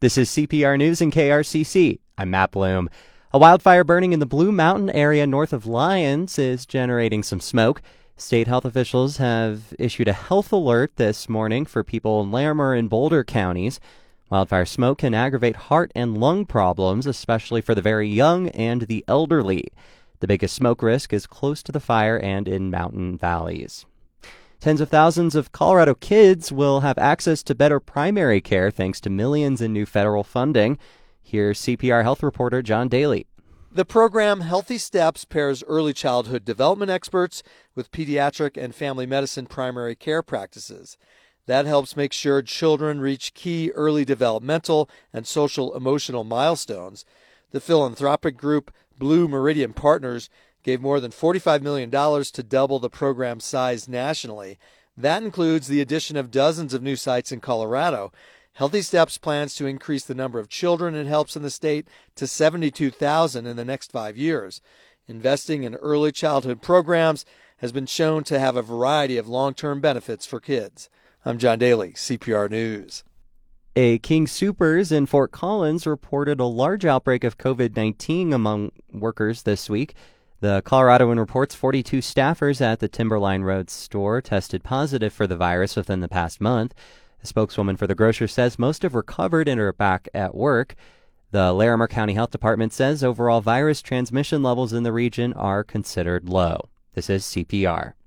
This is CPR News and KRCC. I'm Matt Bloom. A wildfire burning in the Blue Mountain area north of Lyons is generating some smoke. State health officials have issued a health alert this morning for people in Larimer and Boulder counties. Wildfire smoke can aggravate heart and lung problems, especially for the very young and the elderly. The biggest smoke risk is close to the fire and in mountain valleys. Tens of thousands of Colorado kids will have access to better primary care thanks to millions in new federal funding. Here's CPR health reporter John Daly. The program Healthy Steps pairs early childhood development experts with pediatric and family medicine primary care practices. That helps make sure children reach key early developmental and social emotional milestones. The philanthropic group Blue Meridian Partners gave more than $45 million to double the program's size nationally. That includes the addition of dozens of new sites in Colorado. Healthy Steps plans to increase the number of children it helps in the state to 72,000 in the next 5 years. Investing in early childhood programs has been shown to have a variety of long-term benefits for kids. I'm John Daly, CPR News. A King Soopers in Fort Collins reported a large outbreak of COVID-19 among workers this week. The Coloradoan reports 42 staffers at the Timberline Road store tested positive for the virus within the past month. A spokeswoman for the grocer says most have recovered and are back at work. The Larimer County Health Department says overall virus transmission levels in the region are considered low. This is CPR.